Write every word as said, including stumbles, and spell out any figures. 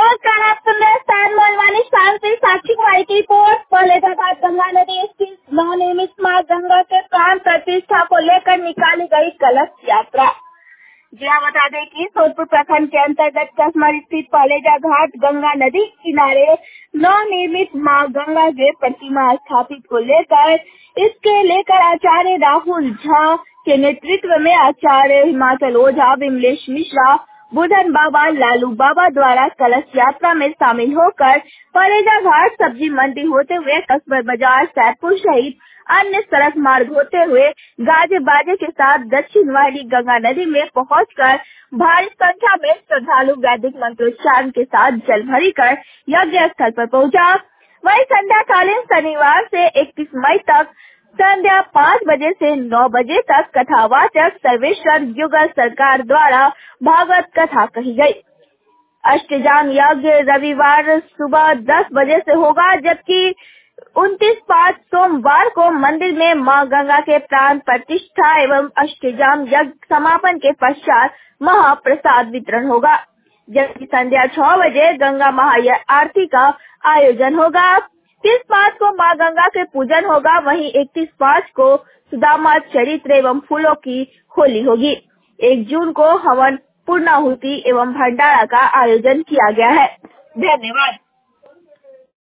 नमस्कार, आप सुन रहे हैं सैन मोलवानी शाम से साक्षी कुमारी की रिपोर्ट। फतेहाबाद गंगा नदी स्थित नवनिर्मित मां गंगा के प्राण प्रतिष्ठा को लेकर निकाली गई कलश यात्रा। जी हाँ, बता दें कि सोनपुर प्रखंड के अंतर्गत कसमर स्थित पलेजा घाट गंगा नदी किनारे नवनिर्मित मां गंगा के प्रतिमा स्थापित को लेकर इसके लेकर आचार्य राहुल झा के नेतृत्व में आचार्य हिमाचल ओझा, विमलेश मिश्रा, बुधन बाबा, लालू बाबा द्वारा कलश यात्रा में शामिल होकर पलेजा घाट, सब्जी मंडी होते हुए कसबर बाजार, सैदपुर सहित अन्य सड़क मार्ग होते हुए गाजे बाजे के साथ दक्षिण वाहिनी गंगा नदी में पहुंचकर भारी संख्या में श्रद्धालु वैदिक मंत्रोच्चारण के साथ जल भरी कर यज्ञ स्थल पर पहुंचा। वहीं संध्याकालीन शनिवार से इकतीस मई तक संध्या पाँच बजे से नौ बजे तक कथावाचक सर्वेश्वर युगल सरकार द्वारा भागवत कथा कही गई। अष्टजाम यज्ञ रविवार सुबह दस बजे से होगा, जबकि उनतीस पाँच सोमवार को मंदिर में मां गंगा के प्राण प्रतिष्ठा एवं अष्टजाम यज्ञ समापन के पश्चात महाप्रसाद वितरण होगा, जबकि संध्या छह बजे गंगा महाआरती का आयोजन होगा। तीस पाँच को मां गंगा के पूजन होगा, वहीं इकतीस पाँच को सुदामा चरित्र एवं फूलों की होली होगी। एक जून को हवन, पूर्णाहुति एवं भंडारा का आयोजन किया गया है। धन्यवाद।